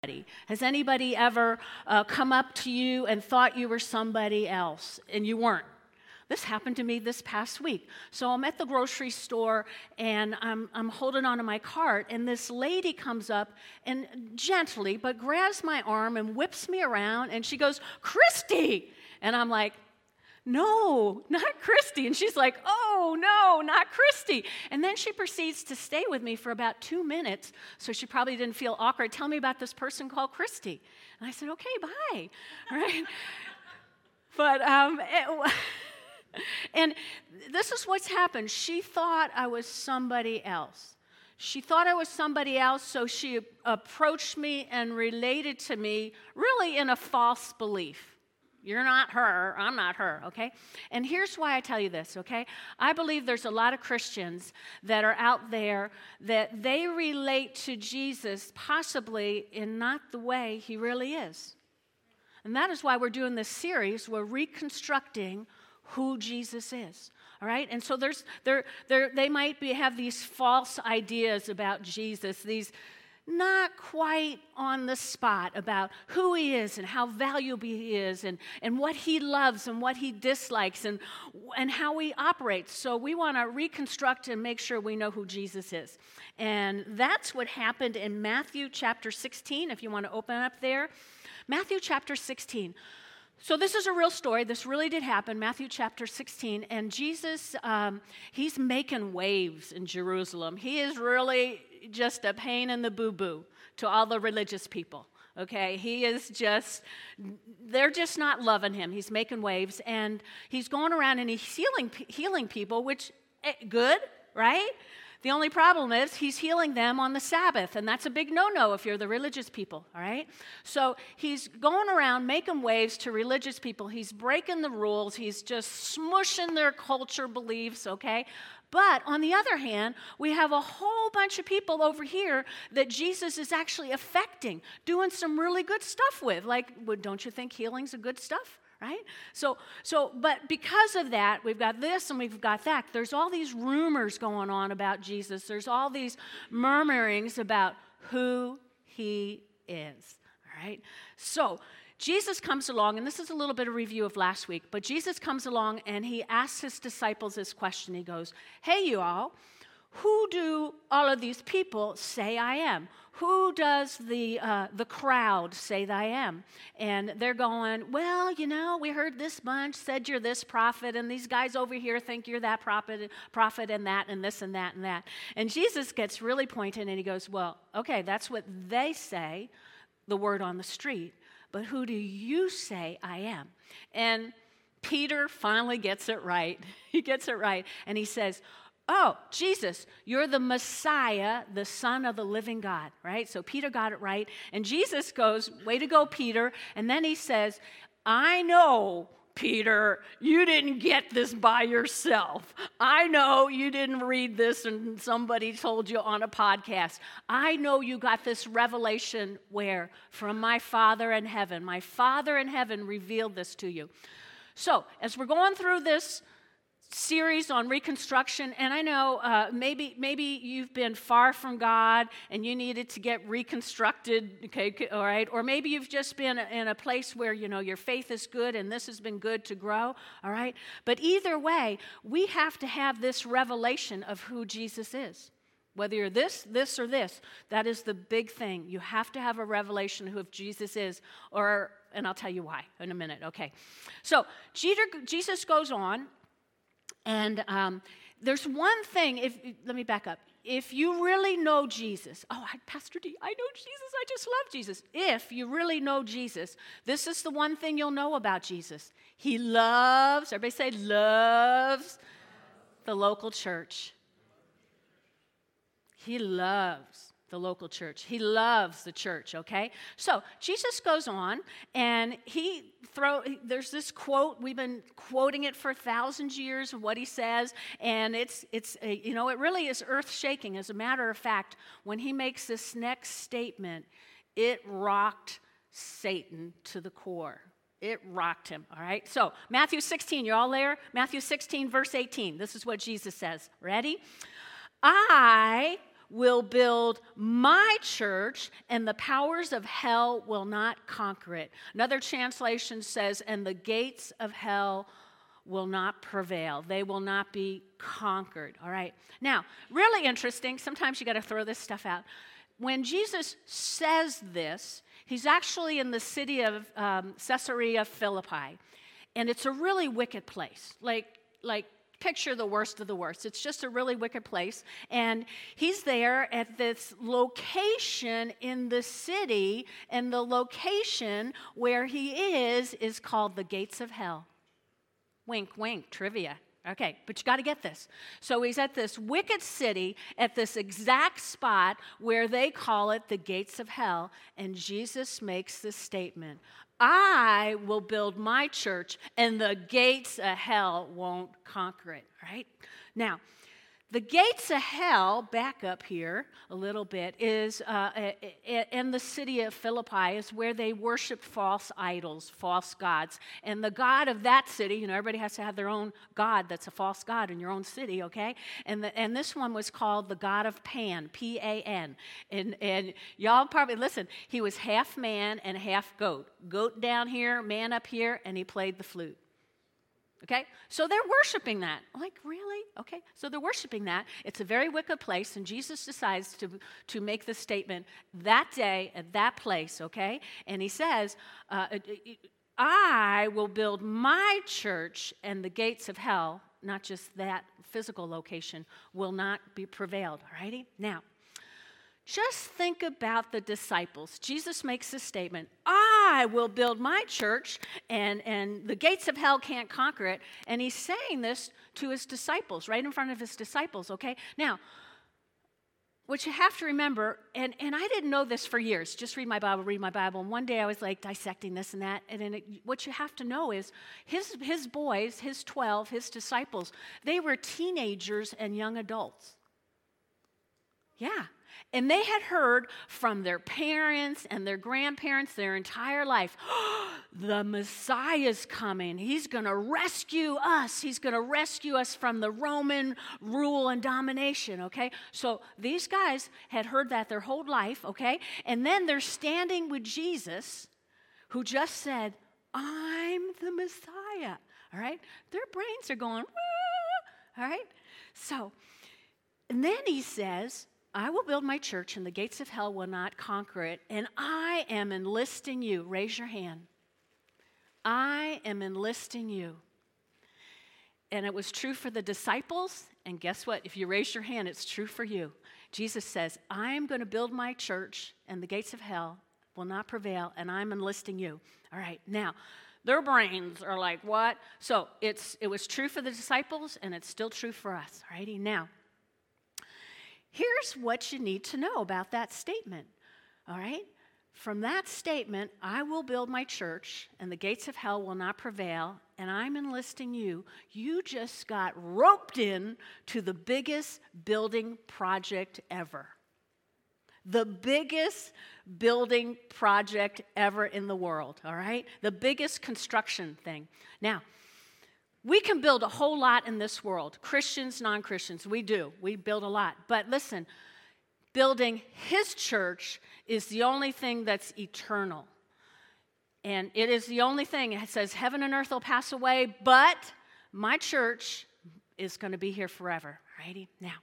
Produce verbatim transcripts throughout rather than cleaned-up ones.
Has anybody ever uh, come up to you and thought you were somebody else and you weren't? This happened to me this past week. So I'm at the grocery store and I'm, I'm holding onto my cart, and this lady comes up and gently but grabs my arm and whips me around, and she goes, "Christy!" And I'm like, "No, not Christy." And she's like, "Oh, no, not Christy." And then she proceeds to stay with me for about two minutes, so she probably didn't feel awkward. "Tell me about this person called Christy." And I said, "Okay, bye." Right? But, um, it, and this is what's happened. She thought I was somebody else. She thought I was somebody else, so she approached me and related to me really in a false belief. You're not her, I'm not her, okay? And here's why I tell you this, okay? I believe there's a lot of Christians that are out there that they relate to Jesus possibly in not the way he really is. And that is why we're doing this series. We're reconstructing who Jesus is, all right? And so there's there there they might be have these false ideas about Jesus, these not quite on the spot about who he is and how valuable he is and, and what he loves and what he dislikes and, and how he operates. So we want to reconstruct and make sure we know who Jesus is. And that's what happened in Matthew chapter sixteen, if you want to open up there. Matthew chapter sixteen. So this is a real story. This really did happen, Matthew chapter sixteen. And Jesus, um, he's making waves in Jerusalem. He is really just a pain in the boo-boo to all the religious people, okay? He is just, they're just not loving him. He's making waves, and he's going around and he's healing, healing people, which, eh, good, right? The only problem is he's healing them on the Sabbath, and that's a big no-no if you're the religious people, all right? So he's going around making waves to religious people. He's breaking the rules. He's just smushing their culture beliefs, okay? But on the other hand, we have a whole bunch of people over here that Jesus is actually affecting, doing some really good stuff with. Like, well, don't you think healing's a good stuff? Right? So, so, but because of that, we've got this and we've got that. There's all these rumors going on about Jesus. There's all these murmurings about who he is. All right? So, Jesus comes along, and this is a little bit of review of last week, but Jesus comes along and he asks his disciples this question. He goes, "Hey, you all, who do all of these people say I am? Who does the uh, the crowd say that I am?" And they're going, "Well, you know, we heard this bunch said you're this prophet, and these guys over here think you're that prophet, prophet and that and this and that and that." And Jesus gets really pointed, and he goes, "Well, okay, that's what they say, the word on the street, but who do you say I am?" And Peter finally gets it right. He gets it right, and he says, "Oh, Jesus, you're the Messiah, the Son of the living God," right? So Peter got it right. And Jesus goes, "Way to go, Peter." And then he says, "I know, Peter, you didn't get this by yourself. I know you didn't read this and somebody told you on a podcast. I know you got this revelation where? From my Father in heaven. My Father in heaven revealed this to you." So as we're going through this series on reconstruction, and I know uh, maybe maybe you've been far from God and you needed to get reconstructed, okay, all right, or maybe you've just been in a place where, you know, your faith is good and this has been good to grow, all right, but either way, we have to have this revelation of who Jesus is. Whether you're this, this, or this, that is the big thing. You have to have a revelation of who Jesus is, or, and I'll tell you why in a minute, okay. So Jesus goes on. And um, there's one thing, if let me back up. If you really know Jesus, oh, I, Pastor D, I know Jesus, I just love Jesus. If you really know Jesus, this is the one thing you'll know about Jesus. He loves, everybody say loves, the local church. He loves the local church. He loves the church, okay? So Jesus goes on, and he throw. There's this quote. We've been quoting it for thousands of years of what he says, and it's it's a, you know, it really is earth-shaking. As a matter of fact, when he makes this next statement, it rocked Satan to the core. It rocked him, all right? So Matthew sixteen, you're all there? Matthew sixteen, verse eighteen. This is what Jesus says. Ready? "I will build my church, and the powers of hell will not conquer it. Another translation says, and the gates of hell will not prevail. They will not be conquered. All right. Now, really interesting. Sometimes you got to throw this stuff out. When Jesus says this, he's actually in the city of um, Caesarea Philippi, and it's a really wicked place. Like, like picture the worst of the worst. It's just a really wicked place, and he's there at this location in the city, and the location where he is is called the gates of hell. Wink, wink, trivia. Okay, but you got to get this. So he's at this wicked city, at this exact spot where they call it the gates of hell, and Jesus makes this statement, I will build my church, and the gates of hell won't conquer it, right? Now, the gates of hell, back up here a little bit, is uh, in the city of Philippi is where they worship false idols, false gods. And the god of that city, you know, everybody has to have their own god that's a false god in your own city, okay? And the, and this one was called the god of Pan, P A N. And, and y'all probably, listen, he was half man and half goat. Goat down here, man up here, and he played the flute. Okay, so they're worshiping that. Like, really? Okay, so they're worshiping that. It's a very wicked place, and Jesus decides to, to make this statement that day at that place, okay? And he says, uh, I will build my church, and the gates of hell, not just that physical location, will not be prevailed, all righty? Now, just think about the disciples. Jesus makes this statement, I will build my church, and, and the gates of hell can't conquer it. And he's saying this to his disciples, right in front of his disciples, okay? Now, what you have to remember, and, and I didn't know this for years, just read my Bible, read my Bible, and one day I was like dissecting this and that, and then it, what you have to know is his, his boys, his twelve, his disciples, they were teenagers and young adults. Yeah. And they had heard from their parents and their grandparents their entire life, oh, the Messiah's coming. He's going to rescue us. He's going to rescue us from the Roman rule and domination, okay? So these guys had heard that their whole life, okay? And then they're standing with Jesus, who just said, I'm the Messiah, all right? Their brains are going, ah, all right? So, and then he says, I will build my church, and the gates of hell will not conquer it, and I am enlisting you. Raise your hand. I am enlisting you. And it was true for the disciples, and guess what? If you raise your hand, it's true for you. Jesus says, I am going to build my church, and the gates of hell will not prevail, and I'm enlisting you. All right, now, their brains are like, what? So it's it was true for the disciples, and it's still true for us. All righty, now. Here's what you need to know about that statement, all right? From that statement, I will build my church, and the gates of hell will not prevail, and I'm enlisting you. You just got roped in to the biggest building project ever. The biggest building project ever in the world, all right? The biggest construction thing. Now, we can build a whole lot in this world. Christians, non-Christians, we do. We build a lot. But listen, building his church is the only thing that's eternal. And it is the only thing. It says heaven and earth will pass away, but my church is going to be here forever. Righty? Now,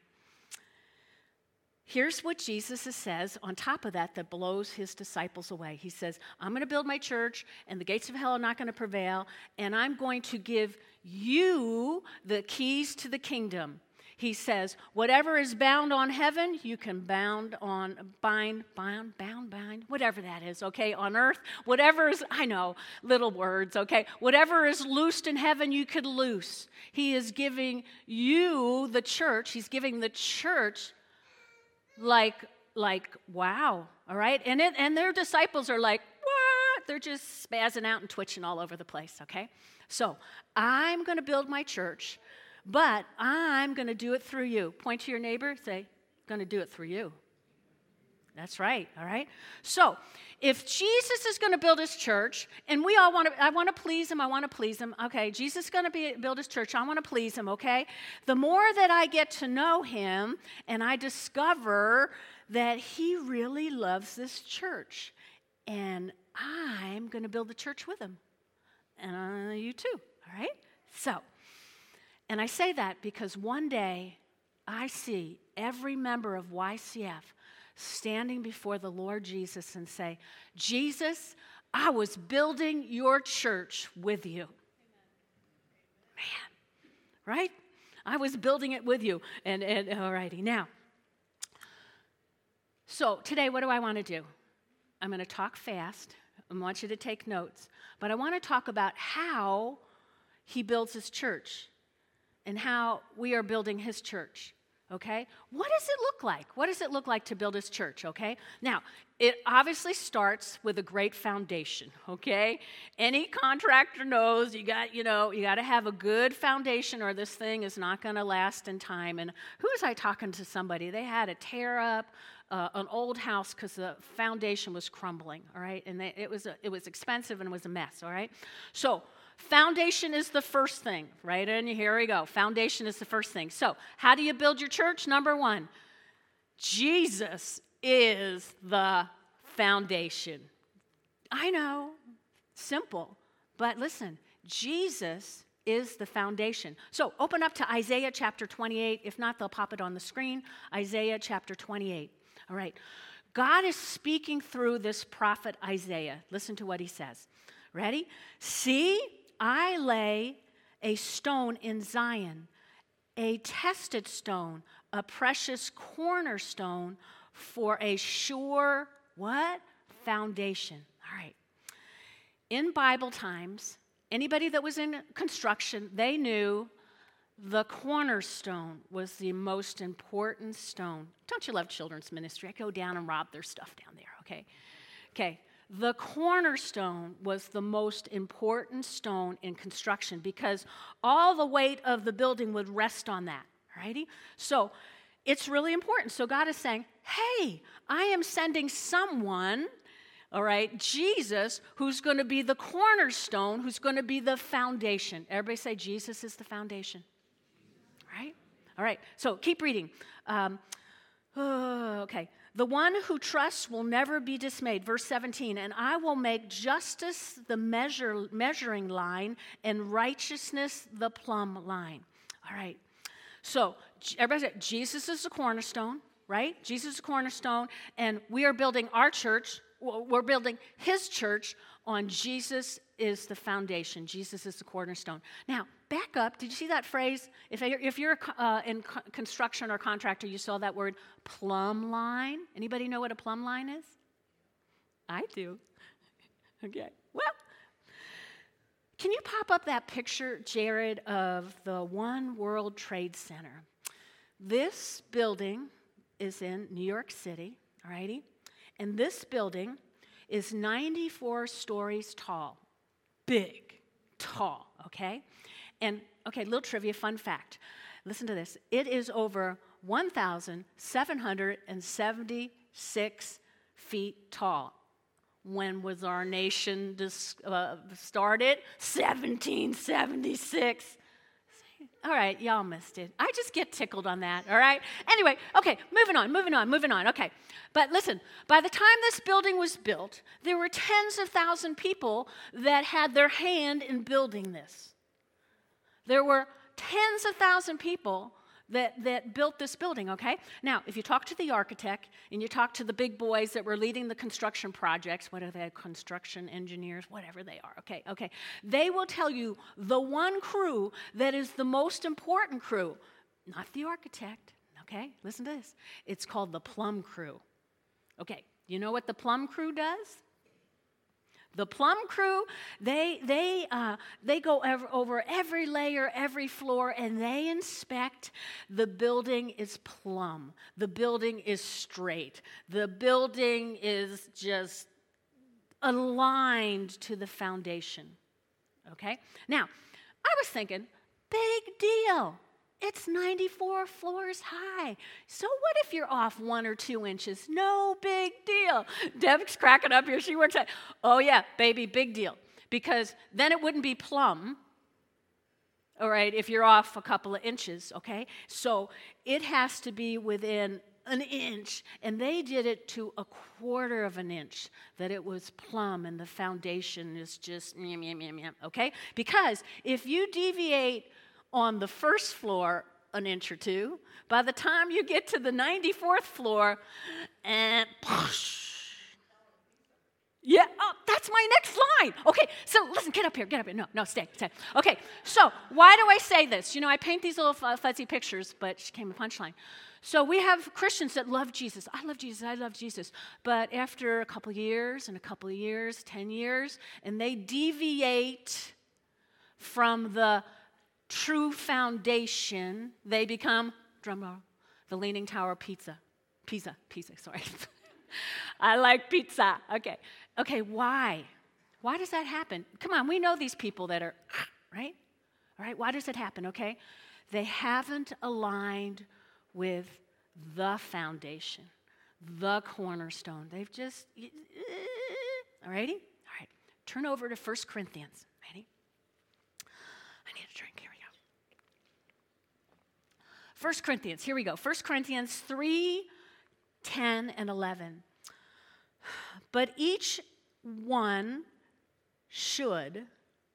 here's what Jesus says on top of that that blows his disciples away. He says, I'm going to build my church, and the gates of hell are not going to prevail, and I'm going to give you the keys to the kingdom. He says, whatever is bound on heaven, you can bound on, bind, bound, bound, bind, whatever that is, okay, on earth, whatever is, I know, little words, okay, whatever is loosed in heaven, you could loose. He is giving you, the church, he's giving the church like, like, wow, all right, and it, and their disciples are like, what? They're just spazzing out and twitching all over the place, okay? So, I'm going to build my church, but I'm going to do it through you. Point to your neighbor, say, going to do it through you. That's right, all right? So, if Jesus is going to build his church, and we all want to, I want to please him, I want to please him. Okay, Jesus is going to be, build his church, I want to please him, okay? The more that I get to know him, and I discover that he really loves this church, and I'm going to build the church with him. And uh, you too, all right? So, and I say that because one day I see every member of Y C F standing before the Lord Jesus and say, Jesus, I was building your church with you. Man, right? I was building it with you. And, and all righty, now, so today what do I want to do? I'm going to talk fast. I want you to take notes. But I want to talk about how he builds his church and how we are building his church. Okay? What does it look like? What does it look like to build his church, okay? Now, it obviously starts with a great foundation, okay? Any contractor knows you got, you know, you got to have a good foundation or this thing is not going to last in time. And who was I talking to somebody? They had to tear up uh, an old house because the foundation was crumbling, all right? And they, it was a, it was expensive and it was a mess, all right? So, foundation is the first thing, right? And here we go. Foundation is the first thing. So, how do you build your church? Number one, Jesus is the foundation. I know, simple, but listen, Jesus is the foundation. So, open up to Isaiah chapter twenty-eight. If not, they'll pop it on the screen. Isaiah chapter twenty-eight. All right. God is speaking through this prophet Isaiah. Listen to what he says. Ready? See, I lay a stone in Zion, a tested stone, a precious cornerstone for a sure, what? Foundation. All right. In Bible times, anybody that was in construction, they knew the cornerstone was the most important stone. Don't you love children's ministry? I go down and rob their stuff down there, okay? Okay. The cornerstone was the most important stone in construction because all the weight of the building would rest on that, righty? So it's really important. So God is saying, hey, I am sending someone, all right, Jesus, who's going to be the cornerstone, who's going to be the foundation. Everybody say Jesus is the foundation, right? All right, so keep reading. Um, oh, okay. The one who trusts will never be dismayed. Verse seventeen, and I will make justice the measure, measuring line and righteousness the plumb line. All right. So everybody say, Jesus is the cornerstone, right? Jesus is the cornerstone, and we are building our church. We're building his church on Jesus is the foundation. Jesus is the cornerstone. Now, back up. Did you see that phrase? If, if you're uh, in co- construction or contractor, you saw that word plumb line. Anybody know what a plumb line is? I do. Okay. Well, can you pop up that picture, Jared, of the One World Trade Center? This building is in New York City, all righty? And this building is ninety-four stories tall. Big, tall, okay? And, okay, little trivia, fun fact. Listen to this. It is over one thousand seven hundred seventy-six feet tall. When was our nation dis- uh, started? seventeen seventy-six. All right, y'all missed it. I just get tickled on that, all right? Anyway, okay, moving on, moving on, moving on, okay. But listen, by the time this building was built, there were tens of thousands of people that had their hand in building this. There were tens of thousands of people that, that built this building, okay? Now, if you talk to the architect and you talk to the big boys that were leading the construction projects, what are they, construction engineers, whatever they are, okay, okay, they will tell you the one crew that is the most important crew, not the architect, okay? Listen to this. It's called the plumb crew. Okay, you know what the plumb crew does? The plumb crew, they they uh, they go ever, over every layer, every floor, and they inspect. The building is plumb. The building is straight. The building is just aligned to the foundation. Okay? Now, I was thinking, big deal. It's ninety-four floors high. So what if you're off one or two inches? No big deal. Deb's cracking up here. She works at, oh yeah, baby, big deal. Because then it wouldn't be plumb, all right, if you're off a couple of inches, okay? So it has to be within an inch, and they did it to a quarter of an inch, that it was plumb and the foundation is just, meow, meow, meow, meow, okay? Because if you deviate on the first floor an inch or two, by the time you get to the ninety-fourth floor, and yeah, oh, that's my next line. Okay, so listen, get up here, get up here. No, no, stay, stay. Okay, so why do I say this? You know, I paint these little fuzzy pictures, but she came a punchline. So we have Christians that love Jesus. I love Jesus, I love Jesus. But after a couple of years and a couple of years, ten years, and they deviate from the true foundation, they become, drum roll, the Leaning Tower of Pizza. Pizza, pizza, sorry. I like pizza. Okay. Okay, why? Why does that happen? Come on, we know these people that are, right? All right, why does it happen, okay? They haven't aligned with the foundation, the cornerstone. They've just, all righty? All right, turn over to First Corinthians. Ready? I need a drink. Here we go. First Corinthians, here we go. First Corinthians three, ten, and eleven. But each one should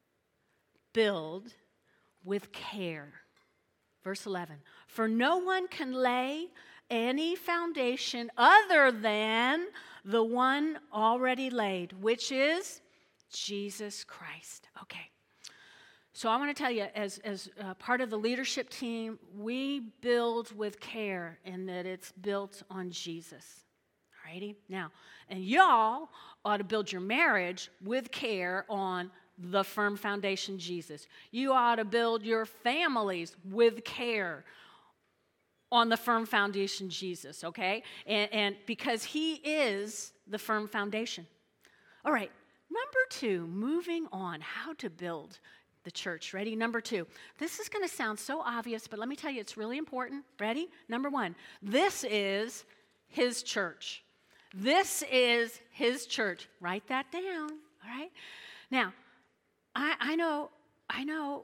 build with care. Verse eleven. For no one can lay any foundation other than the one already laid, which is Jesus Christ. Okay. So I want to tell you, as, as uh, part of the leadership team, we build with care in that it's built on Jesus. All righty? Now, and y'all ought to build your marriage with care on the firm foundation, Jesus. You ought to build your families with care on the firm foundation, Jesus, okay? And, and because he is the firm foundation. All right, number two, moving on, how to build the church. Ready? Number two. This is going to sound so obvious, but let me tell you, it's really important. Ready? Number one. This is his church. This is his church. Write that down. All right? Now, I, I know, I know,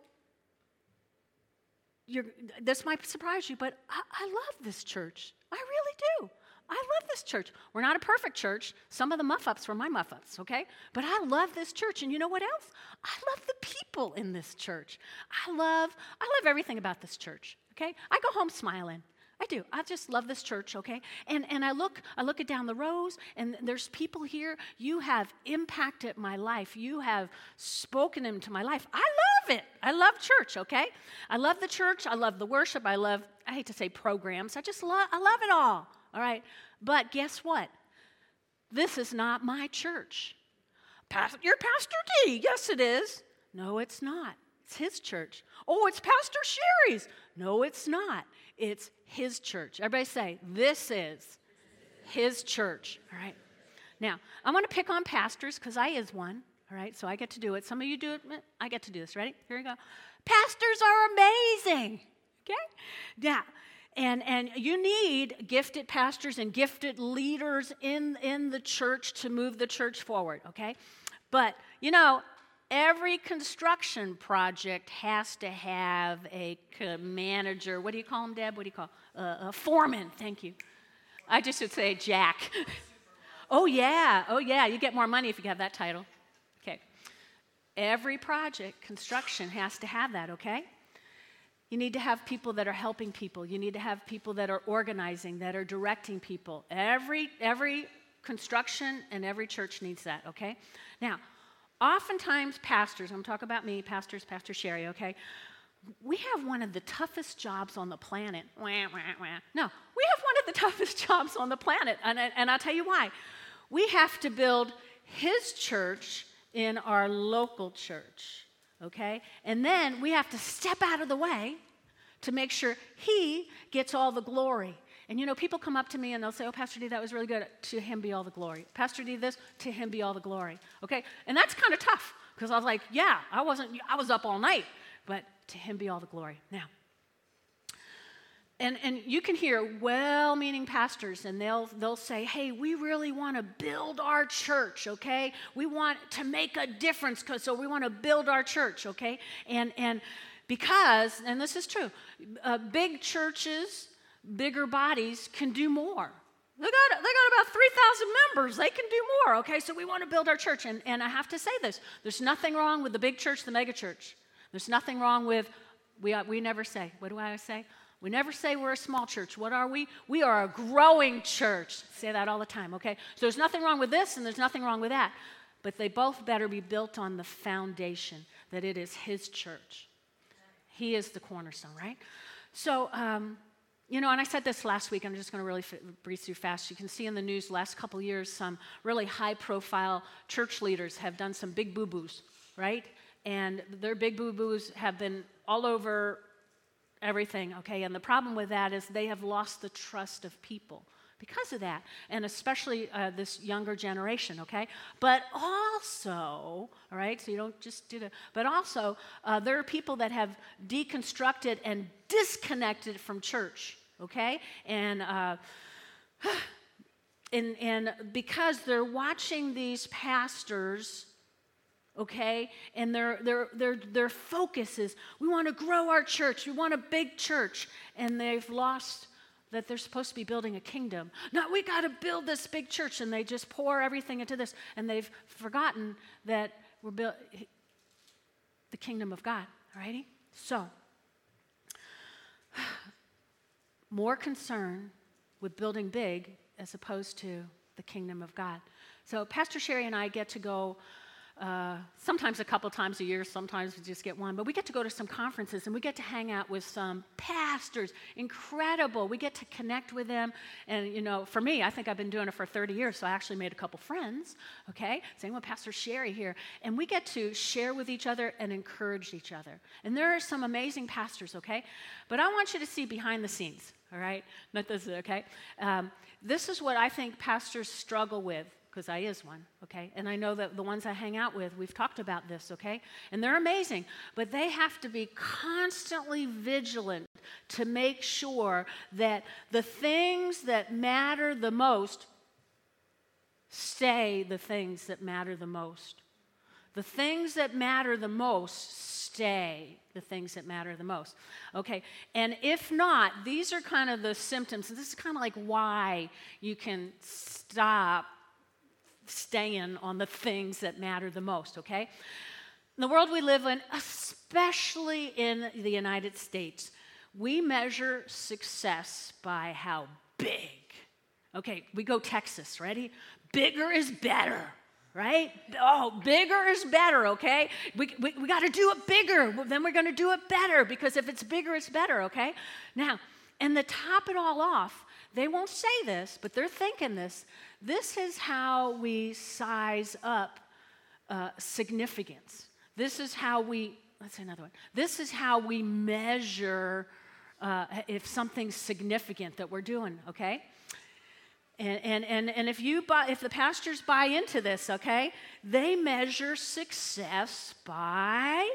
you're, this might surprise you, but I, I love this church. I really do. I love this church. We're not a perfect church. Some of the muff-ups were my muff-ups, okay? But I love this church. And you know what else? I love the people in this church. I love, I love everything about this church, okay? I go home smiling. I do. I just love this church, okay? And and I look, I look it down the rows, and there's people here. You have impacted my life. You have spoken into my life. I love it. I love church, okay? I love the church. I love the worship. I love, I hate to say programs. I just love, I love it all. All right, but guess what? This is not my church. Pastor, you're Pastor D. Yes, it is. No, it's not. It's his church. Oh, it's Pastor Sherry's. No, it's not. It's his church. Everybody say, this is his church. All right. Now, I want to pick on pastors because I is one. All right, so I get to do it. Some of you do it. I get to do this. Ready? Here we go. Pastors are amazing. Okay? Now, And, and you need gifted pastors and gifted leaders in, in the church to move the church forward, okay? But, you know, every construction project has to have a manager. What do you call him, Deb? What do you call uh, a foreman? Thank you. I just should say Jack. Oh, yeah. Oh, yeah. You get more money if you have that title. Okay. Every project, construction, has to have that, okay? You need to have people that are helping people. You need to have people that are organizing, that are directing people. Every, every construction and every church needs that, okay? Now, oftentimes pastors, I'm talking about me, pastors, Pastor Sherry, okay? We have one of the toughest jobs on the planet. Wah, wah, wah. No, we have one of the toughest jobs on the planet, and, and I'll tell you why. We have to build his church in our local church. Okay? And then we have to step out of the way to make sure he gets all the glory. And you know, people come up to me and they'll say, oh, Pastor D, that was really good. To him be all the glory. Pastor D, this, to him be all the glory. Okay? And that's kind of tough because I was like, yeah, I wasn't, I was up all night, but to him be all the glory. Now, And, and you can hear well-meaning pastors, and they'll, they'll say, hey, we really want to build our church, okay? We want to make a difference, so we want to build our church, okay? And, and because, and this is true, uh, big churches, bigger bodies can do more. They got, they got about three thousand members. They can do more, okay? So we want to build our church. And, and I have to say this. There's nothing wrong with the big church, the mega church. There's nothing wrong with, we, we never say, what do I say? We never say we're a small church. What are we? We are a growing church. Say that all the time, okay? So there's nothing wrong with this and there's nothing wrong with that. But they both better be built on the foundation that it is his church. He is the cornerstone, right? So, um, you know, and I said this last week. I'm just going to really f- breeze through fast. You can see in the news the last couple years some really high-profile church leaders have done some big boo-boos, right? And their big boo-boos have been all over everything, okay? And the problem with that is they have lost the trust of people because of that, and especially uh, this younger generation, okay? But also, all right, so you don't just do that, but also uh, there are people that have deconstructed and disconnected from church, okay? And, uh, and, and because they're watching these pastors, okay, and their their their their focus is, we want to grow our church, we want a big church, and they've lost that they're supposed to be building a kingdom. No, we got to build this big church, and they just pour everything into this, and they've forgotten that we're built the kingdom of God. Alrighty, so more concern with building big as opposed to the kingdom of God. So Pastor Sherry and I get to go. Uh, sometimes a couple times a year, sometimes we just get one, but we get to go to some conferences and we get to hang out with some pastors. Incredible. We get to connect with them. And, you know, for me, I think I've been doing it for thirty years, so I actually made a couple friends, okay? Same with Pastor Sherry here. And we get to share with each other and encourage each other. And there are some amazing pastors, okay? But I want you to see behind the scenes, all right? Not this, okay? Um, this is what I think pastors struggle with, because I is one, okay? And I know that the ones I hang out with, we've talked about this, okay? And they're amazing, but they have to be constantly vigilant to make sure that the things that matter the most stay the things that matter the most. The things that matter the most stay the things that matter the most, okay? And if not, these are kind of the symptoms. This is kind of like why you can stop staying on the things that matter the most, okay? In the world we live in, especially in the United States, we measure success by how big. Okay, we go Texas, ready? Bigger is better, right? Oh, bigger is better, okay? We, we, we got to do it bigger. Then we're going to do it better, because if it's bigger, it's better, okay? Now, and to top it all off, they won't say this, but they're thinking this. This is how we size up uh, significance. This is how we, let's say another one. This is how we measure uh, if something's significant that we're doing, okay? And, and, and, and if you buy, if the pastors buy into this, okay, they measure success by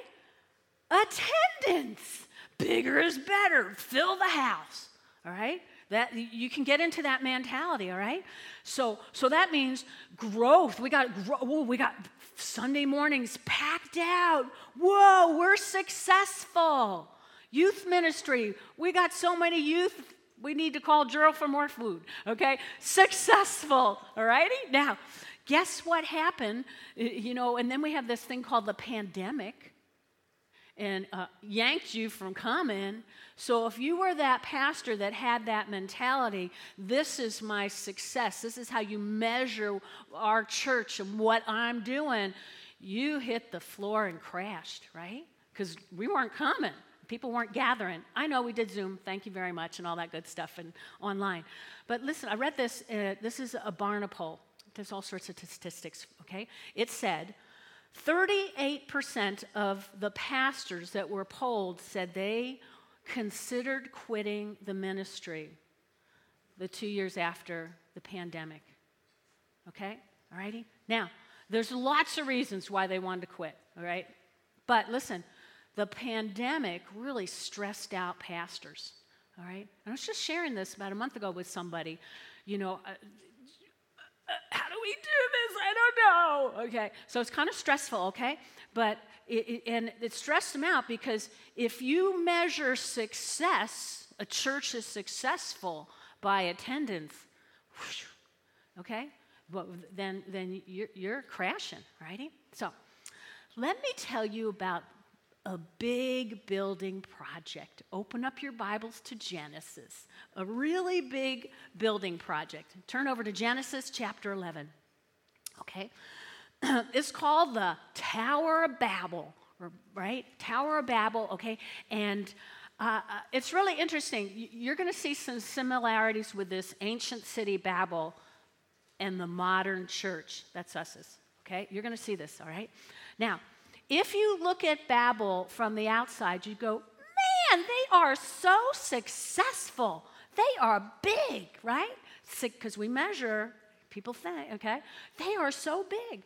attendance. Bigger is better. Fill the house, all right? That you can get into that mentality, all right? So, so that means growth. We got, whoa, we got Sunday mornings packed out. Whoa, we're successful. Youth ministry. We got so many youth. We need to call Gerald for more food. Okay, successful. All righty. Now, guess what happened? You know, and then we have this thing called the pandemic. And uh, yanked you from coming. So if you were that pastor that had that mentality, this is my success, this is how you measure our church and what I'm doing, you hit the floor and crashed, right? Because we weren't coming. People weren't gathering. I know we did Zoom, thank you very much, and all that good stuff and online. But listen, I read this. Uh, this is a Barna poll. There's all sorts of statistics, okay? It said, thirty-eight percent of the pastors that were polled said they considered quitting the ministry the two years after the pandemic. Okay? All righty? Now, there's lots of reasons why they wanted to quit, all right? But listen, the pandemic really stressed out pastors, all right? I was just sharing this about a month ago with somebody. You know, uh, uh, how do we do this? I don't know. Okay, so it's kind of stressful, okay? But, it, it, and it stressed them out because if you measure success, a church is successful by attendance, whoosh, okay? Well, then, then you're, you're crashing, righty? So let me tell you about a big building project. Open up your Bibles to Genesis, a really big building project. Turn over to Genesis chapter eleven, okay? It's called the Tower of Babel, right? Tower of Babel, okay? And uh, it's really interesting. You're going to see some similarities with this ancient city Babel and the modern church. That's us, okay? You're going to see this, all right? Now, if you look at Babel from the outside, you go, man, they are so successful. They are big, right? Because we measure, people think, okay? They are so big.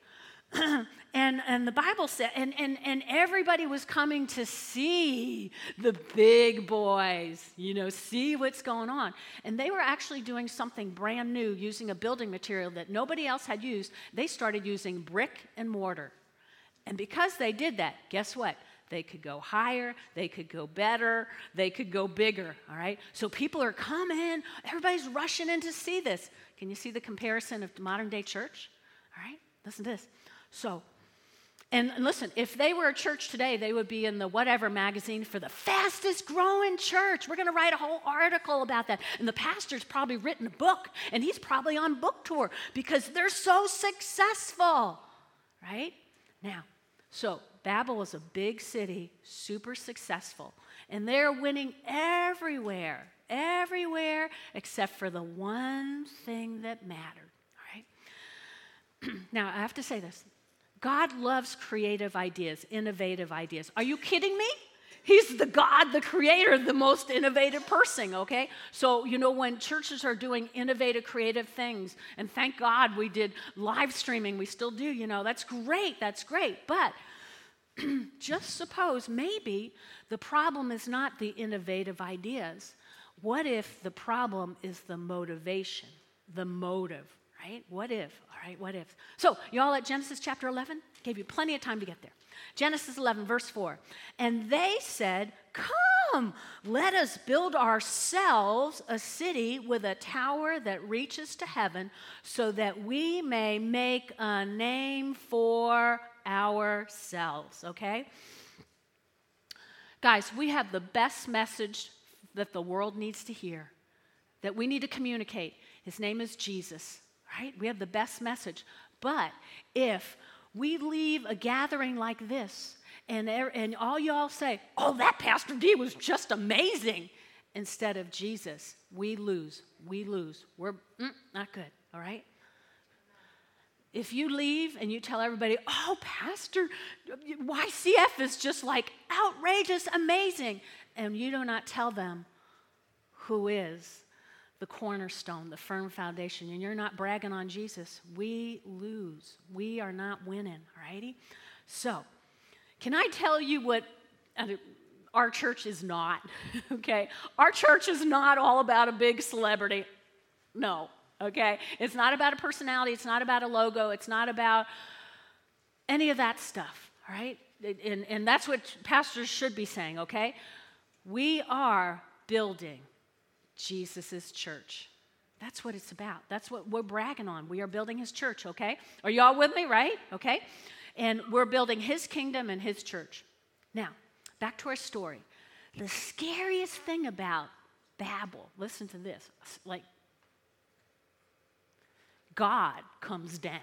and and the Bible said, and, and, and everybody was coming to see the big boys, you know, see what's going on. And they were actually doing something brand new, using a building material that nobody else had used. They started using brick and mortar. And because they did that, guess what? They could go higher, they could go better, they could go bigger, all right? So people are coming, everybody's rushing in to see this. Can you see the comparison of the modern day church? All right, listen to this. So, and listen, if they were a church today, they would be in the whatever magazine for the fastest growing church. We're going to write a whole article about that. And the pastor's probably written a book, and he's probably on book tour because they're so successful, right? Now, so Babel is a big city, super successful, and they're winning everywhere, everywhere except for the one thing that mattered, all right? Now, I have to say this. God loves creative ideas, innovative ideas. Are you kidding me? He's the God, the creator, the most innovative person, okay? So, you know, when churches are doing innovative, creative things, and thank God we did live streaming, we still do, you know, that's great, that's great. But just suppose maybe the problem is not the innovative ideas. What if the problem is the motivation, the motive, right? What if, all right, what if? So, y'all at Genesis chapter eleven? Gave you plenty of time to get there. Genesis eleven, verse four. And they said, come, let us build ourselves a city with a tower that reaches to heaven so that we may make a name for ourselves, okay? Guys, we have the best message that the world needs to hear, that we need to communicate. His name is Jesus, right? We have the best message. But if we leave a gathering like this, and, and all y'all say, oh, that Pastor D was just amazing, instead of Jesus, we lose. We lose. We're mm, not good, all right? If you leave and you tell everybody, oh, Pastor, Y C F is just like outrageous, amazing, and you do not tell them who is the cornerstone, the firm foundation, and you're not bragging on Jesus, we lose. We are not winning, all righty? So, can I tell you what uh, our church is not, okay? Our church is not all about a big celebrity. No, okay? It's not about a personality. It's not about a logo. It's not about any of that stuff, all right? And, and that's what pastors should be saying, okay? We are building Jesus' church. That's what it's about. That's what we're bragging on. We are building his church, okay? Are you all with me, right? Okay? And we're building his kingdom and his church. Now, back to our story. The scariest thing about Babel, listen to this, like God comes down.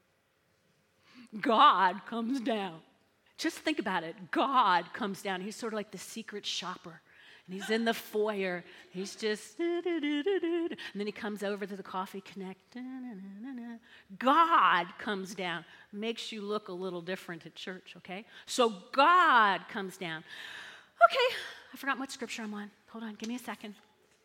God comes down. Just think about it. God comes down. He's sort of like the secret shopper. And he's in the foyer. He's just, and then he comes over to the Coffee Connect. God comes down. Makes you look a little different at church, okay? So God comes down. Okay, I forgot what scripture I'm on. Hold on, give me a second.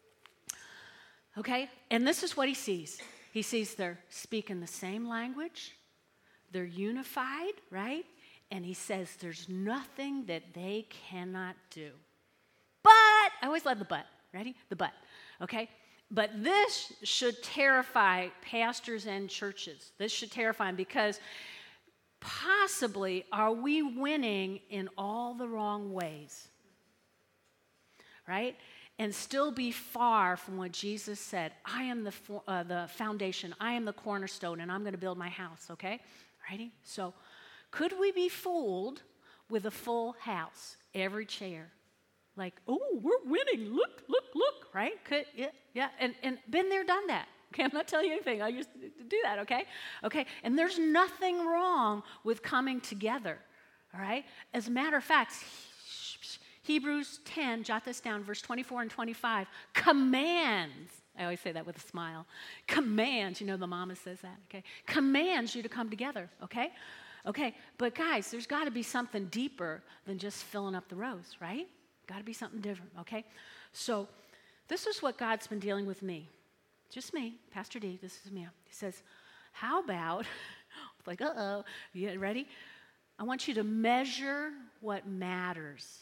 Okay, and this is what he sees. He sees they're speaking the same language. They're unified, right? And he says there's nothing that they cannot do. But, I always love the but, Ready? The but, okay? But this should terrify pastors and churches. This should terrify them because possibly are we winning in all the wrong ways, right? And still be far from what Jesus said. I am the, uh, the foundation. I am the cornerstone, and I'm going to build my house, okay? Ready? So could we be fooled with a full house, every chair? Like, oh, we're winning. Look, look, look, right? Could, yeah, yeah. And, and been there, done that. Okay, I'm not telling you anything. I used to do that, okay? Okay, and there's nothing wrong with coming together, all right? As a matter of fact, Hebrews ten, jot this down, verse twenty-four and twenty-five, commands, I always say that with a smile, commands, you know the mama says that, okay? Commands you to come together, okay? Okay, but guys, there's got to be something deeper than just filling up the rows, right? Got to be something different, okay? So this is what God's been dealing with me. Just me, Pastor D, this is me. He says, how about, like, uh-oh, you ready? I want you to measure what matters.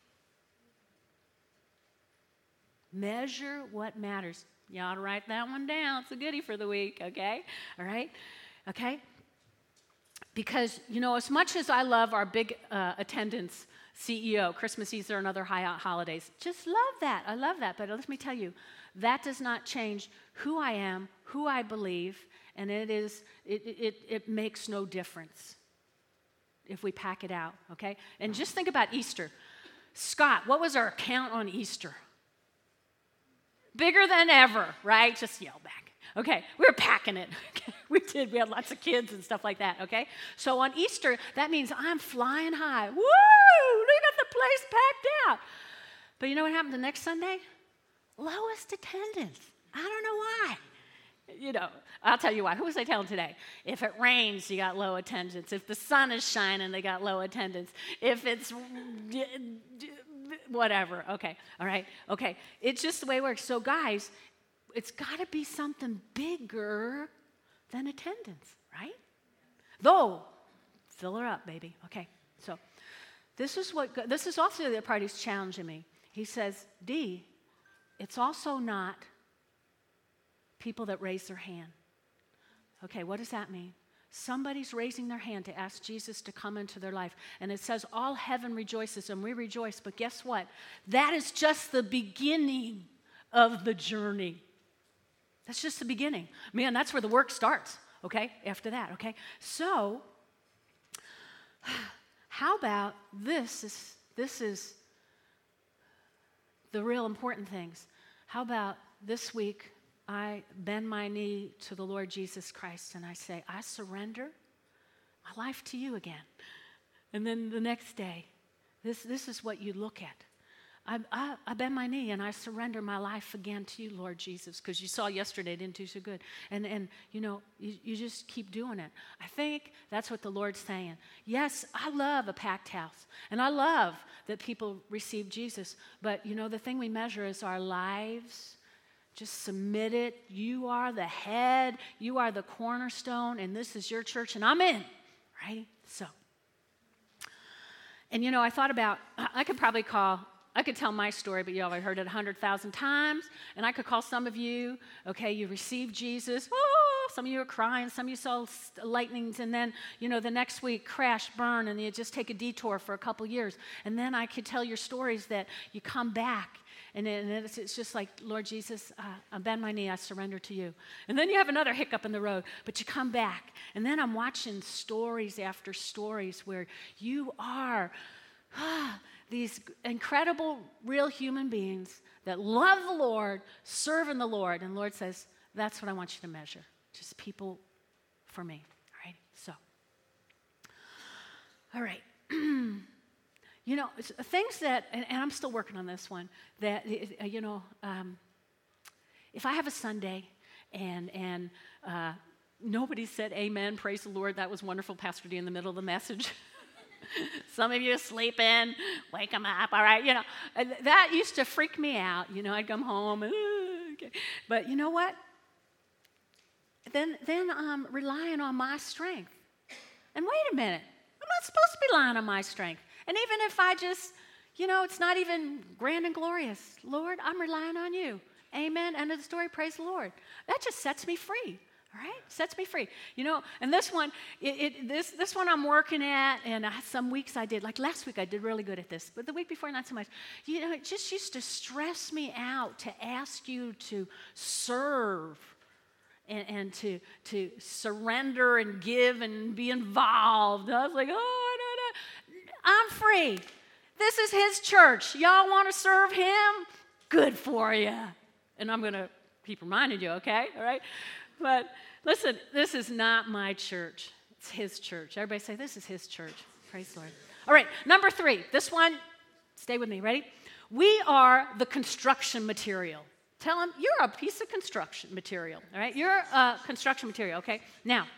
Measure what matters. You ought to write that one down. It's a goodie for the week, okay? All right? Okay? Because, you know, as much as I love our big uh, attendance C E O, Christmas Eve or another high holidays, just love that. I love that. But let me tell you, that does not change who I am, who I believe, and it is it, it, it makes no difference if we pack it out, okay? And just think about Easter. Scott, what was our count on Easter? Bigger than ever, right? Just yell back. Okay, we were packing it. We did. We had lots of kids and stuff like that, okay? So on Easter, that means I'm flying high. Woo! Look at the place packed out. But you know what happened the next Sunday? Lowest attendance. I don't know why. You know, I'll tell you why. Who was I telling today? If it rains, you got low attendance. If the sun is shining, they got low attendance. If it's whatever. Okay, all right, okay. It's just the way it works. So guys, it's got to be something bigger than attendance, right? Though, fill her up, baby. Okay, so this is what, this is also the part he's challenging me. He says, D, it's also not people that raise their hand. Okay, what does that mean? Somebody's raising their hand to ask Jesus to come into their life. And it says all heaven rejoices and we rejoice. But guess what? That is just the beginning of the journey. That's just the beginning. Man, that's where the work starts, okay? After that, okay? So, how about this is, this is the real important things. How about this week I bend my knee to the Lord Jesus Christ and I say, I surrender my life to you again. And then the next day, this, this is what you look at. I, I, I bend my knee and I surrender my life again to you, Lord Jesus, because you saw yesterday it didn't do so good. And, and you know, you, you just keep doing it. I think that's what the Lord's saying. Yes, I love a packed house, and I love that people receive Jesus. But, you know, the thing we measure is our lives. Just submit it. You are the head. You are the cornerstone, and this is your church, and I'm in, right? So, and, you know, I thought about, I could probably call... I could tell my story, but you all have heard it a hundred thousand times. And I could call some of you, okay, you received Jesus. Oh, some of you are crying. Some of you saw lightnings. And then, you know, the next week, crash, burn, and you just take a detour for a couple years. And then I could tell your stories that you come back. And it's, it's just like, Lord Jesus, uh, I bend my knee, I surrender to you. And then you have another hiccup in the road, but you come back. And then I'm watching stories after stories where you are... Ah, these incredible, real human beings that love the Lord, serving the Lord. And the Lord says, that's what I want you to measure. Just people for me. All right? So, all right. You know, things that, and, and I'm still working on this one, that, you know, um, if I have a Sunday and, and uh, nobody said amen, praise the Lord, that was wonderful, Pastor D, in the middle of the message. Some of you are sleeping, wake them up, all right, you know. That used to freak me out. You know, I'd come home, and, uh, okay. But you know what? Then, then I'm relying on my strength. And wait a minute, I'm not supposed to be relying on my strength. And even if I just, You know, it's not even grand and glorious. Lord, I'm relying on you. Amen. End of the story. Praise the Lord. That just sets me free. All right? Sets me free. You know, and this one, it, it, this, this one I'm working at, and I, some weeks I did, like last week I did really good at this, but the week before not so much. You know, it just used to stress me out to ask you to serve and, and to, to surrender and give and be involved. I was like, oh, no, no. I'm free. This is his church. Y'all want to serve him? Good for you. And I'm going to keep reminding you, okay? All right? But listen, this is not my church. It's his church. Everybody say, this is his church. Praise the Lord. All right, number three. This one, stay with me. Ready? We are the construction material. Tell him, you're a piece of construction material. All right? You're a construction material, okay? Now,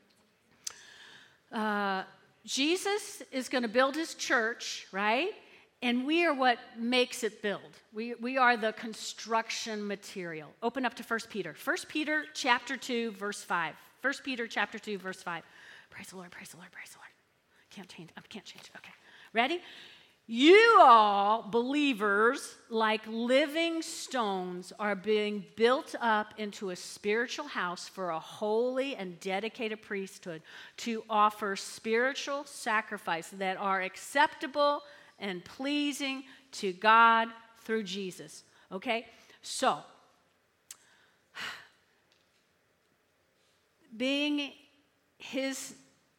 uh, Jesus is going to build his church, right? And we are what makes it build. We, we are the construction material. Open up to First Peter. First Peter chapter two, verse five. First Peter chapter two, verse five. Praise the Lord, praise the Lord, praise the Lord. Can't change, I can't change. Okay. Ready? You all, believers, like living stones, are being built up into a spiritual house for a holy and dedicated priesthood to offer spiritual sacrifices that are acceptable and pleasing to God through Jesus. Okay? So, being his,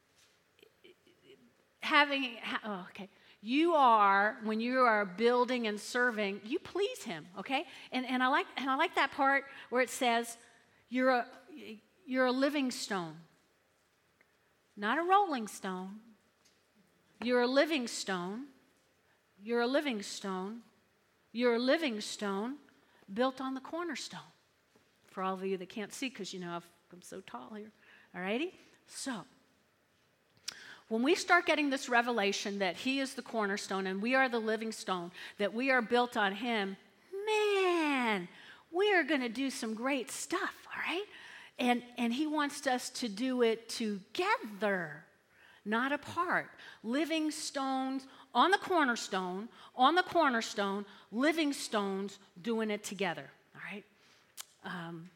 having, oh, okay. You are, when you are building and serving, you please him, okay? And, and, I like, and I like that part where it says, you're a, you're a living stone, not a rolling stone. You're a living stone. You're a living stone. You're a living stone built on the cornerstone. For all of you that can't see, because you know I've, I'm so tall here. All righty? So, when we start getting this revelation that he is the cornerstone and we are the living stone, that we are built on him, man, we are going to do some great stuff, all right? And, and he wants us to do it together, not apart. Living stones on the cornerstone, on the cornerstone, living stones doing it together, all right? Um,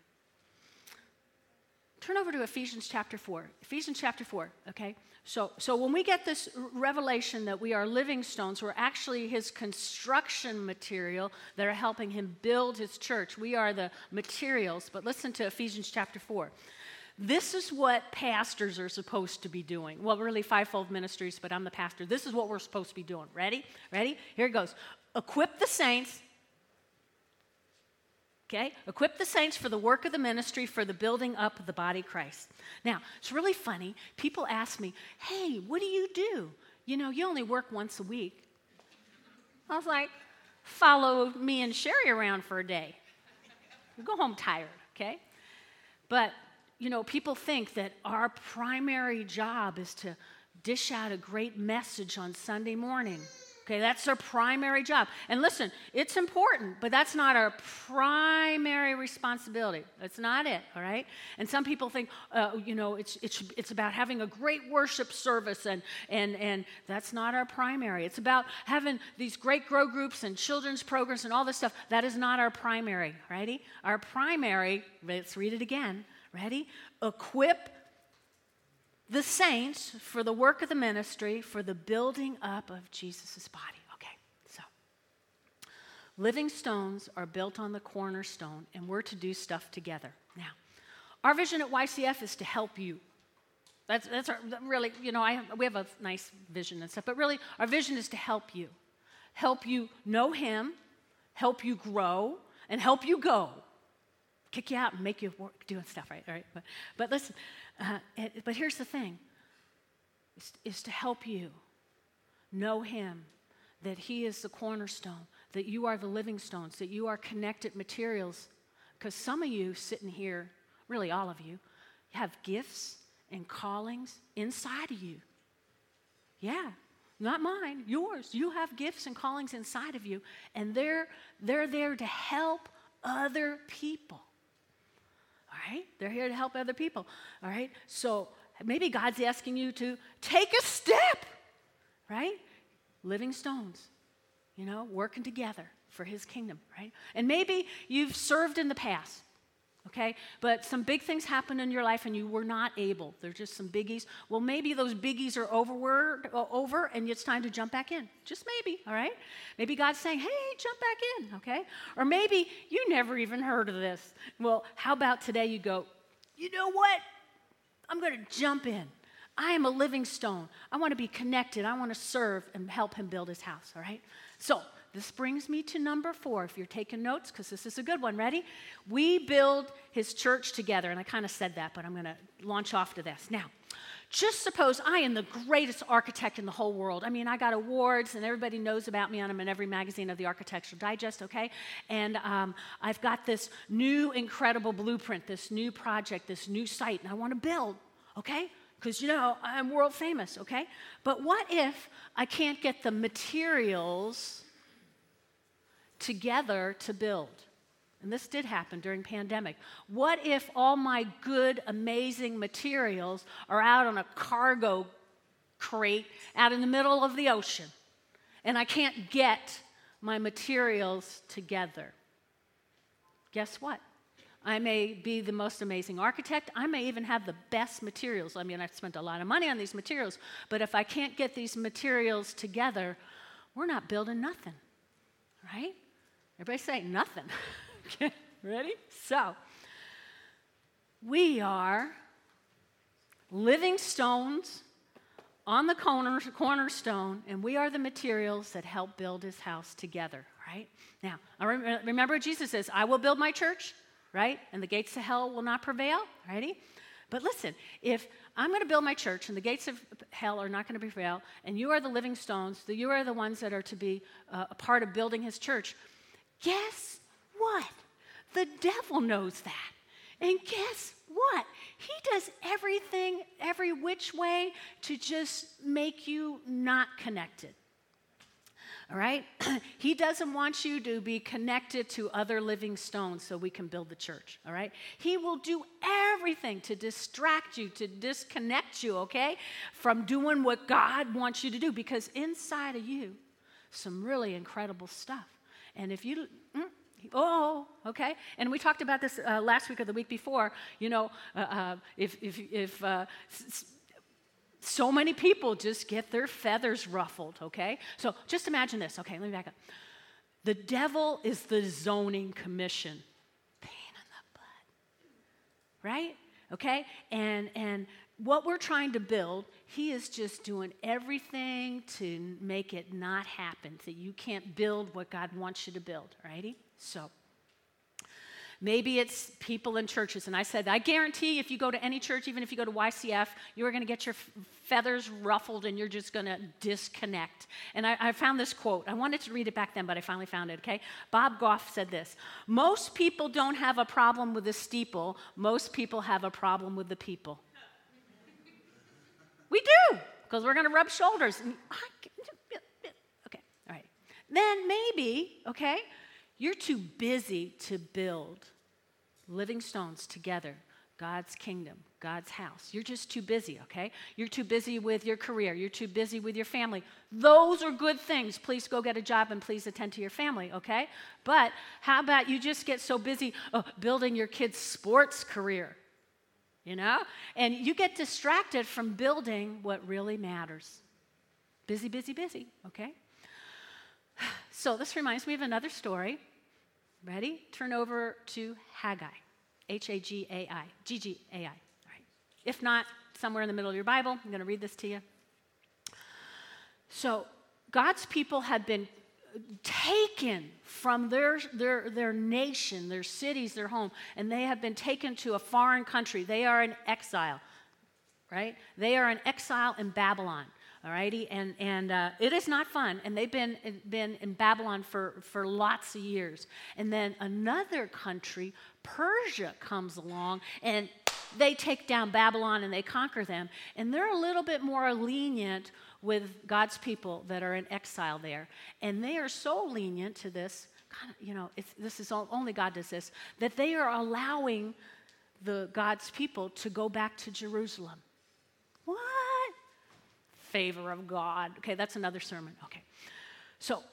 turn over to Ephesians chapter four. Ephesians chapter four, okay? So, so when we get this revelation that we are living stones, we're actually his construction material that are helping him build his church. We are the materials. But listen to Ephesians chapter four. This is what pastors are supposed to be doing. Well, really fivefold ministries, but I'm the pastor. This is what we're supposed to be doing. Ready? Ready? Here it goes. Equip the saints. Okay? Equip the saints for the work of the ministry, for the building up of the body of Christ. Now, it's really funny. People ask me, hey, what do you do? You know, you only work once a week. I was like, follow me and Sherry around for a day. You go home tired, okay? But, you know, people think that our primary job is to dish out a great message on Sunday morning. Okay, that's our primary job. And listen, it's important, but that's not our primary responsibility. That's not it, all right? And some people think, uh, you know, it's, it's, it's about having a great worship service, and, and, and that's not our primary. It's about having these great grow groups and children's programs and all this stuff. That is not our primary, righty? Our primary, let's read it again, ready? Equip the saints for the work of the ministry, for the building up of Jesus' body. Okay, so living stones are built on the cornerstone, and we're to do stuff together. Now, our vision at Y C F is to help you. That's, that's our, really, you know, I, we have a nice vision and stuff, but really our vision is to help you. Help you know him, help you grow, and help you go. Kick you out and make you work doing stuff, right? All right. But, but listen, uh, it, but here's the thing, is, is to help you know him, that he is the cornerstone, that you are the living stones, that you are connected materials. Because some of you sitting here, really all of you, have gifts and callings inside of you. Yeah, not mine, yours. You have gifts and callings inside of you, and they're, they're there to help other people. All right? They're here to help other people. All right? So maybe God's asking you to take a step, right? Living stones. you know, working together for his kingdom, right? And maybe you've served in the past, okay? But some big things happened in your life and you were not able. There's just some biggies. Well, maybe those biggies are over, over and it's time to jump back in. Just maybe, all right? Maybe God's saying, hey, jump back in, okay? Or maybe you never even heard of this. Well, how about today you go, you know what? I'm going to jump in. I am a living stone. I want to be connected. I want to serve and help him build his house, all right? So this brings me to number four, if you're taking notes, because this is a good one. Ready? We build his church together. And I kind of said that, but I'm going to launch off to this. Now, just suppose I am the greatest architect in the whole world. I mean, I got awards, and everybody knows about me, and I'm in every magazine of the Architectural Digest, okay? And um, I've got this new incredible blueprint, this new project, this new site, and I want to build, okay? Because, you know, I'm world famous, okay? But what if I can't get the materials together to build? And this did happen during pandemic. What if all my good, amazing materials are out on a cargo crate out in the middle of the ocean, and I can't get my materials together? Guess what? I may be the most amazing architect. I may even have the best materials. I mean, I've spent a lot of money on these materials, but if I can't get these materials together, we're not building nothing, right? Everybody say nothing. Okay, ready? So, we are living stones on the corner, cornerstone, and we are the materials that help build his house together, right? Now, I rem- remember Jesus says, I will build my church, right? And the gates of hell will not prevail, righty? But listen, if I'm going to build my church and the gates of hell are not going to prevail, and you are the living stones, that you are the ones that are to be uh, a part of building his church, guess what? The devil knows that. And guess what? He does everything, every which way to just make you not connected. All right? He doesn't want you to be connected to other living stones so we can build the church. All right? He will do everything to distract you, to disconnect you, okay, from doing what God wants you to do, because inside of you, some really incredible stuff. And if you, mm, oh, okay. And we talked about this uh, last week or the week before. You know, uh, uh, if if if uh, s- so many people just get their feathers ruffled. Okay. So just imagine this. Okay, let me back up. The devil is the zoning commission. Pain in the butt. Right? Okay. And and. What we're trying to build, he is just doing everything to make it not happen, so you can't build what God wants you to build, righty? So maybe it's people in churches, and I said, I guarantee if you go to any church, even if you go to Y C F, you're going to get your f- feathers ruffled and you're just going to disconnect. And I, I found this quote. I wanted to read it back then, but I finally found it, okay? Bob Goff said this: most people don't have a problem with the steeple, most people have a problem with the people. We do, because we're going to rub shoulders. Okay, all right. Then maybe, okay, you're too busy to build living stones together, God's kingdom, God's house. You're just too busy, okay? You're too busy with your career. You're too busy with your family. Those are good things. Please go get a job and please attend to your family, okay? But how about you just get so busy uh, building your kid's sports career? You know? And you get distracted from building what really matters. Busy, busy, busy, okay? So this reminds me of another story. Ready? Turn over to Haggai. H A G A I. G G A I. All right. If not, somewhere in the middle of your Bible, I'm going to read this to you. So God's people had been taken from their, their, their nation, their cities, their home, and they have been taken to a foreign country. They are in exile, right? They are in exile in Babylon, all righty? And, and uh, it is not fun, and they've been, been in Babylon for, for lots of years. And then another country, Persia, comes along, and they take down Babylon and they conquer them, and they're a little bit more lenient with God's people that are in exile there. And they are so lenient to this, kind of, you know, it's, this is all, only God does this, that they are allowing the God's people to go back to Jerusalem. What? Favor of God. Okay, that's another sermon. Okay. So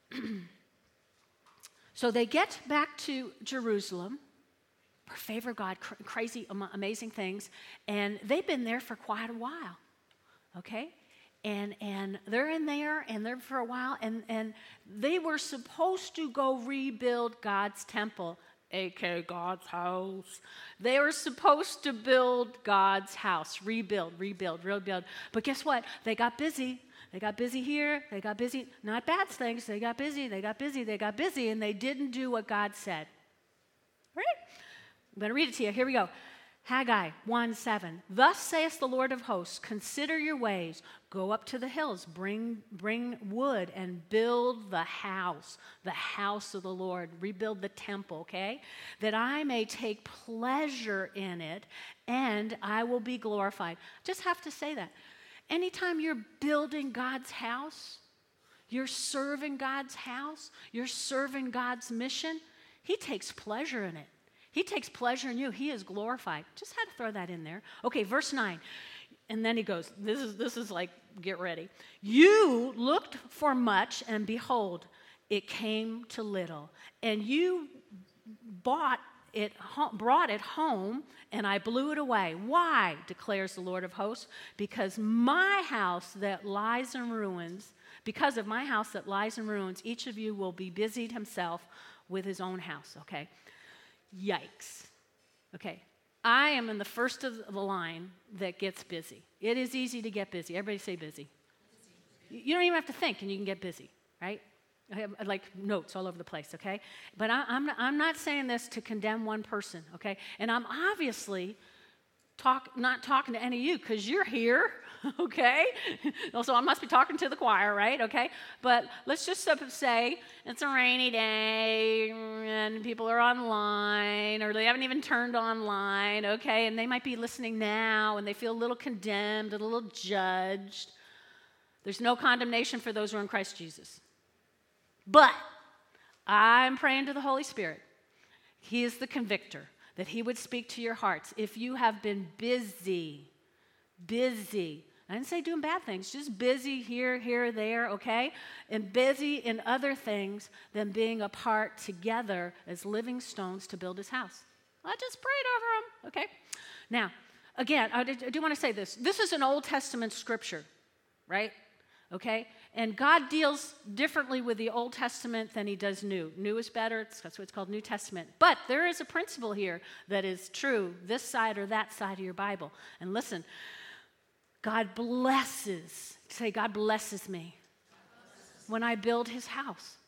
So they get back to Jerusalem, favor God, cr- crazy, am- amazing things, and they've been there for quite a while, okay? And and they're in there, and they're for a while, and, and they were supposed to go rebuild God's temple, a k a. God's house. They were supposed to build God's house, rebuild, rebuild, rebuild. But guess what? They got busy. They got busy here. They got busy. Not bad things. They got busy. They got busy. They got busy, and they didn't do what God said. Right? I'm going to read it to you. Here we go. Haggai one seven. Thus saith the Lord of hosts, consider your ways, go up to the hills, bring, bring wood, and build the house, the house of the Lord. Rebuild the temple, okay? That I may take pleasure in it, and I will be glorified. Just have to say that. Anytime you're building God's house, you're serving God's house, you're serving God's mission, He takes pleasure in it. He takes pleasure in you. He is glorified. Just had to throw that in there. Okay, verse nine. And then he goes, this is, this is like, get ready. You looked for much, and behold, it came to little. And you bought it, brought it home, and I blew it away. Why, declares the Lord of hosts? Because my house that lies in ruins, because of my house that lies in ruins, each of you will be busied himself with his own house, okay? Yikes. Okay, I am in the first of the line that gets busy. It is easy to get busy. Everybody say busy. You don't even have to think, and you can get busy, right? I have like notes all over the place, okay? But I, I'm, I'm not saying this to condemn one person, okay? And I'm obviously talk, not talking to any of you because you're here, okay? Also, I must be talking to the choir, right? Okay? But let's just say it's a rainy day and people are online or they haven't even turned online, okay? And they might be listening now and they feel a little condemned, a little judged. There's no condemnation for those who are in Christ Jesus. But I'm praying to the Holy Spirit. He is the convictor, that He would speak to your hearts. If you have been busy, busy, I didn't say doing bad things, just busy here, here, there, okay? And busy in other things than being apart together as living stones to build His house. I just prayed over them, okay? Now, again, I do want to say this. This is an Old Testament scripture, right? Okay? And God deals differently with the Old Testament than He does New. New is better. It's, that's what it's called, New Testament. But there is a principle here that is true, this side or that side of your Bible. And listen, God blesses, say, God blesses me when I build His house.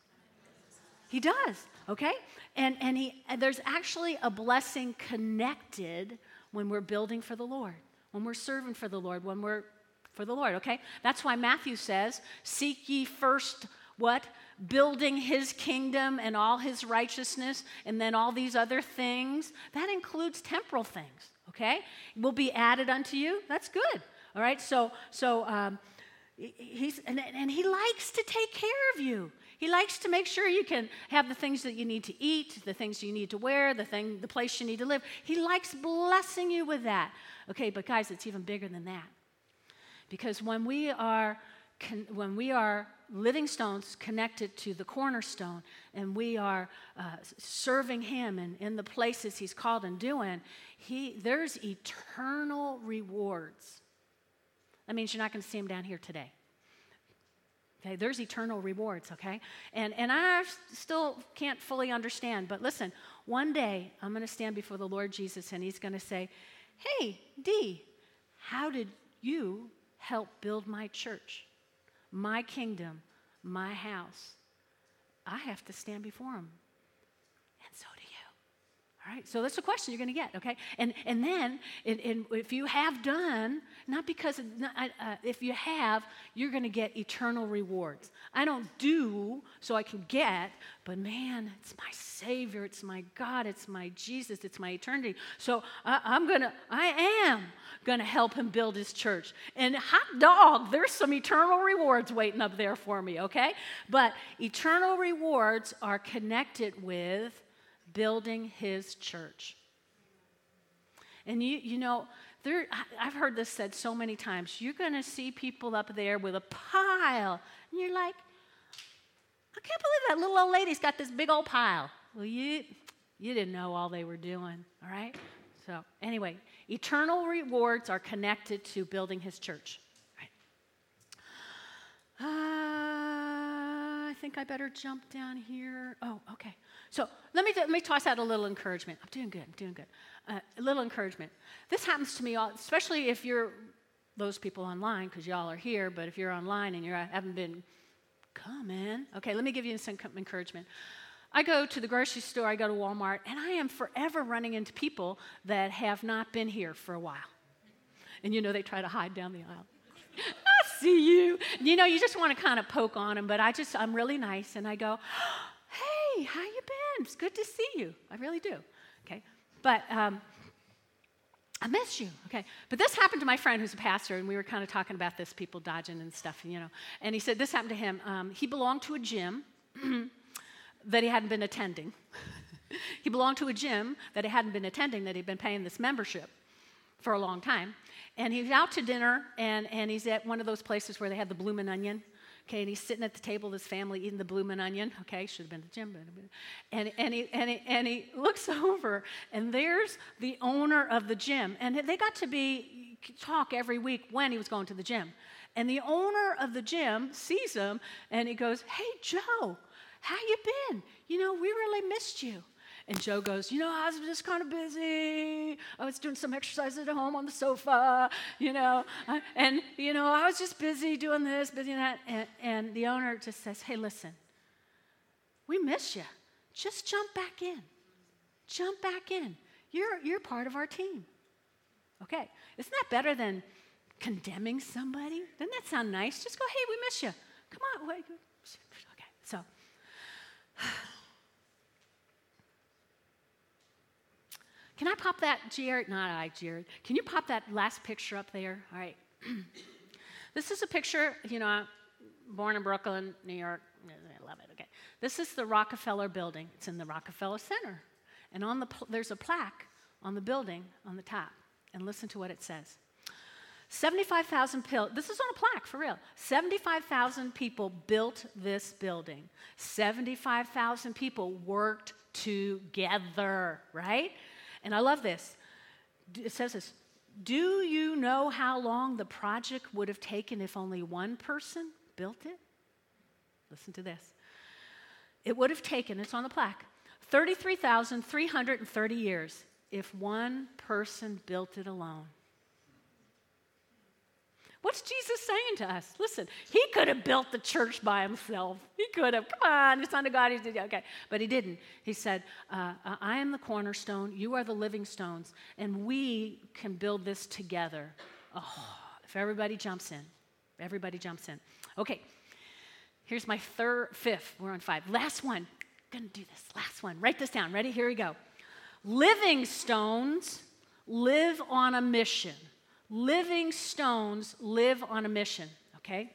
He does, okay? And, and, he, and there's actually a blessing connected when we're building for the Lord, when we're serving for the Lord, when we're for the Lord, okay? That's why Matthew says, seek ye first what? Building His kingdom and all His righteousness, and then all these other things. That includes temporal things, okay? Will be added unto you. That's good, all right? So, so um, he's and, and He likes to take care of you. He likes to make sure you can have the things that you need to eat, the things you need to wear, the thing, the place you need to live. He likes blessing you with that, okay? But guys, it's even bigger than that. Because when we are con- when we are living stones connected to the cornerstone and we are uh, serving Him and in the places He's called and doing, he, there's eternal rewards. That means you're not going to see Him down here today. Okay, there's eternal rewards, okay? And, and I still can't fully understand, but listen, one day I'm going to stand before the Lord Jesus and He's going to say, hey, Dee, how did you help build my church, my kingdom, my house? I have to stand before Him. And so do you. All right, so that's the question you're going to get, okay? And and then, and, and if you have done, not because, of, uh, if you have, you're going to get eternal rewards. I don't do so I can get, but man, it's my Savior, it's my God, it's my Jesus, it's my eternity. So I, I'm going to, I am going to help Him build His church. And hot dog, there's some eternal rewards waiting up there for me, okay? But eternal rewards are connected with building His church. And you you know, there I've heard this said so many times. You're going to see people up there with a pile, and you're like, I can't believe that little old lady's got this big old pile. Well, you, you didn't know all they were doing, all right? So anyway, eternal rewards are connected to building his church. Right. Uh, I think I better jump down here. Oh, okay. So let me, let me toss out a little encouragement. I'm doing good, I'm doing good. Uh, a little encouragement. This happens to me, all, especially if you're those people online, because y'all are here, but if you're online and you haven't been coming, okay, let me give you some encouragement. I go to the grocery store, I go to Walmart, and I am forever running into people that have not been here for a while. And you know, they try to hide down the aisle. I see you. You know, you just want to kind of poke on them, but I just, I'm really nice, and I go, hey, how you been? It's good to see you. I really do, okay? But um, I miss you, okay? But this happened to my friend who's a pastor, and we were kind of talking about this, people dodging and stuff, you know. And he said this happened to him. Um, he belonged to a gym that he hadn't been attending. He belonged to a gym that he hadn't been attending, that he'd been paying this membership for a long time. And he was out to dinner, and, and he's at one of those places where they have the bloomin' onion. Okay, and he's sitting at the table with his family eating the bloomin' onion. Okay, should have been at the gym. But, and, and, he, and, he, and he looks over, and there's the owner of the gym. And they got to be talk every week when he was going to the gym. And the owner of the gym sees him, and he goes, hey, Joe, how you been? You know, we really missed you. And Joe goes, you know, I was just kind of busy. I was doing some exercise at home on the sofa, you know. And, you know, I was just busy doing this, busy that. And, and the owner just says, hey, listen, we miss you. Just jump back in. Jump back in. You're, you're part of our team. Okay. Isn't that better than condemning somebody? Doesn't that sound nice? Just go, hey, we miss you. Come on. Wait. Okay. So. Can I pop that, Jared? Not I, Jared. Can you pop that last picture up there? All right. This is a picture, you know, born in Brooklyn, New York. I love it. Okay. This is the Rockefeller building. It's in the Rockefeller Center. And on the there's a plaque on the building on the top. And listen to what it says. seventy-five thousand people, this is on a plaque, for real. seventy-five thousand people built this building. seventy-five thousand people worked together, right? And I love this. It says this, do you know how long the project would have taken if only one person built it? Listen to this. It would have taken, it's on the plaque, thirty-three thousand three hundred thirty years if one person built it alone. What's Jesus saying to us? Listen, he could have built the church by himself. He could have. Come on, the Son of God. He did, okay, but he didn't. He said, uh, I am the cornerstone. You are the living stones. And we can build this together. Oh, if everybody jumps in. Everybody jumps in. Okay, here's my third, fifth. We're on five. Last one. I'm going to do this. Last one. Write this down. Ready? Here we go. Living stones live on a mission. Living stones live on a mission, okay?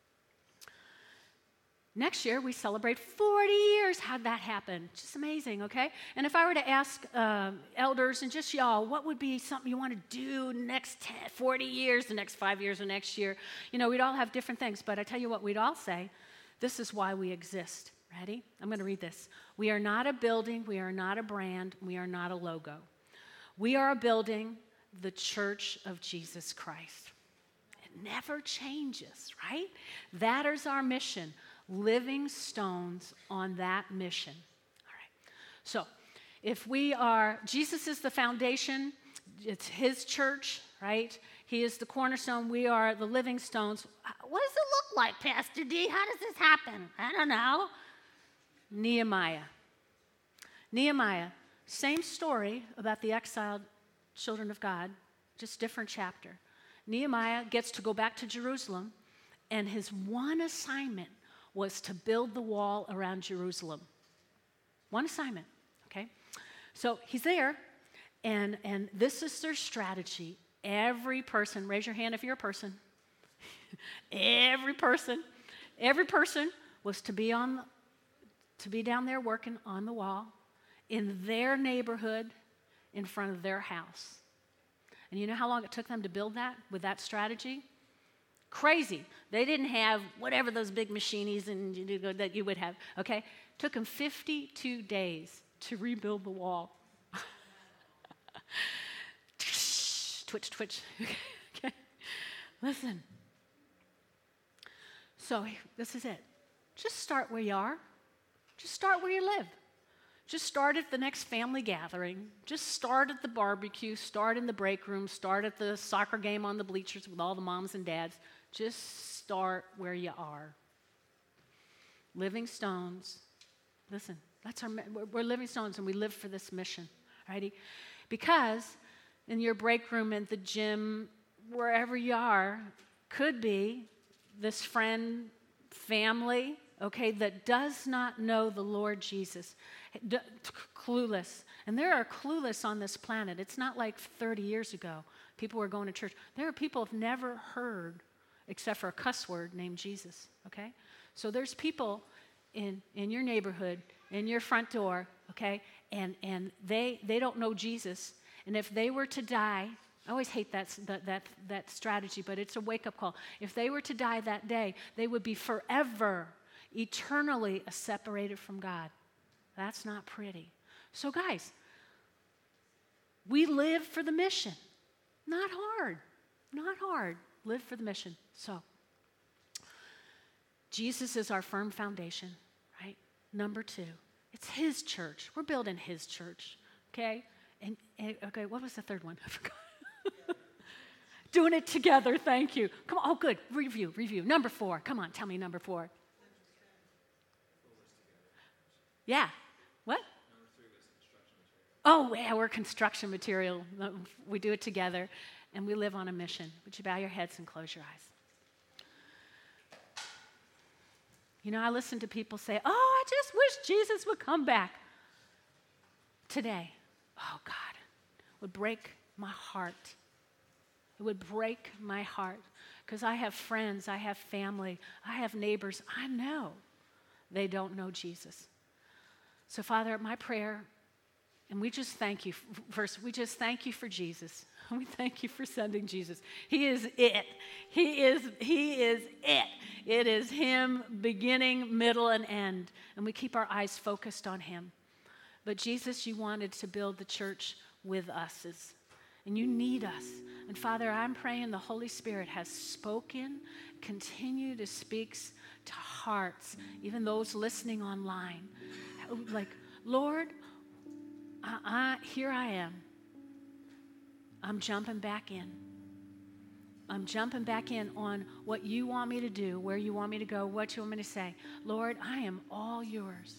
Next year, we celebrate forty years. How'd that happen? Just amazing, okay? And if I were to ask uh, elders and just y'all, what would be something you want to do next ten, forty years, the next five years, or next year? You know, we'd all have different things, but I tell you what, we'd all say, this is why we exist. Ready? I'm going to read this. We are not a building. We are not a brand. We are not a logo. We are a building, the Church of Jesus Christ. It never changes, right? That is our mission, living stones on that mission. All right. So if we are, Jesus is the foundation, it's his church, right? He is the cornerstone, we are the living stones. What does it look like, Pastor D? How does this happen? I don't know. Nehemiah. Nehemiah, same story about the exiled children of God, just different chapter. Nehemiah gets to go back to Jerusalem, and his one assignment was to build the wall around Jerusalem. One assignment, okay? So he's there, and, and this is their strategy. Every person, raise your hand if you're a person. every person, every person was to be on, to be down there working on the wall in their neighborhood, in front of their house. And you know how long it took them to build that with that strategy? Crazy. They didn't have whatever those big machinies and that you would have, okay? Took them fifty-two days to rebuild the wall. Twitch, twitch. Okay. Listen. So this is it. Just start where you are. Just start where you live. Just start at the next family gathering. Just start at the barbecue. Start in the break room. Start at the soccer game on the bleachers with all the moms and dads. Just start where you are. Living stones. Listen, that's our, we're living stones, and we live for this mission, righty? Because in your break room, at the gym, wherever you are, could be this friend, family, okay, that does not know the Lord Jesus, D- clueless. And there are clueless on this planet. It's not like thirty years ago, people were going to church. There are people who have never heard, except for a cuss word, named Jesus, okay? So there's people in, in your neighborhood, in your front door, okay, and, and they, they don't know Jesus. And if they were to die, I always hate that, that, that, that strategy, but it's a wake-up call. If they were to die that day, they would be forever, eternally separated from God. That's not pretty. So guys, we live for the mission. Not hard. Not hard. Live for the mission. So, Jesus is our firm foundation, right? Number two, it's His church. We're building His church, okay? And, and okay, what was the third one? I forgot. Doing it together, thank you. Come on, oh good, review, review. Number four, come on, tell me number four. Yeah, what? Number three was construction material. Oh yeah, we're construction material. We do it together, and we live on a mission. Would you bow your heads and close your eyes? You know, I listen to people say, oh, I just wish Jesus would come back. Today, oh God, it would break my heart. It would break my heart because I have friends, I have family, I have neighbors. I know they don't know Jesus. So, Father, my prayer, and we just thank you. First, we just thank you for Jesus. We thank you for sending Jesus. He is it. He is, he is it. It is Him, beginning, middle, and end. And we keep our eyes focused on Him. But Jesus, you wanted to build the church with us. And you need us. And Father, I'm praying the Holy Spirit has spoken, continue to speak to hearts, even those listening online. Like, Lord, I, I, here I am. I'm jumping back in. I'm jumping back in on what you want me to do, where you want me to go, what you want me to say. Lord, I am all yours.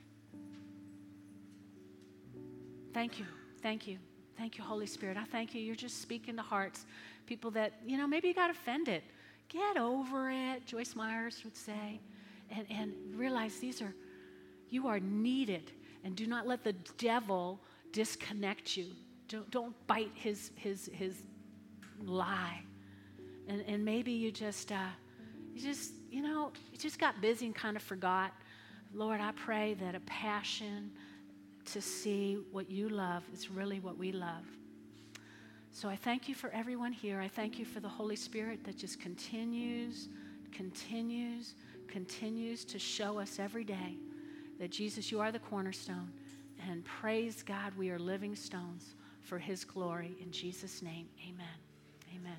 Thank you. Thank you. Thank you, Holy Spirit. I thank you. You're just speaking to hearts. People that, you know, maybe you got offended. Get over it, Joyce Myers would say. And, and realize these are, you are needed. And do not let the devil disconnect you. Don't, don't bite his, his, his lie. And, and maybe you just, uh, you just, you know, you just got busy and kind of forgot. Lord, I pray that a passion to see what you love is really what we love. So I thank you for everyone here. I thank you for the Holy Spirit that just continues, continues, continues to show us every day that Jesus, you are the cornerstone. And praise God, we are living stones for His glory. In Jesus' name, amen. Amen.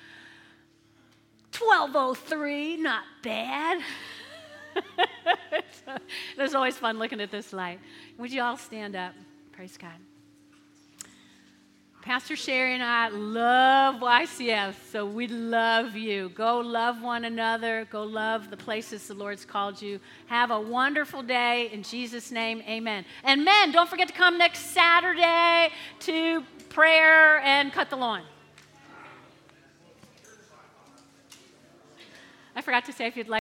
twelve oh three, not bad. It was always fun looking at this light. Would you all stand up? Praise God. Pastor Sherry and I love Y C S, so we love you. Go love one another. Go love the places the Lord's called you. Have a wonderful day. In Jesus' name, amen. And men, don't forget to come next Saturday to prayer and cut the lawn. I forgot to say if you'd like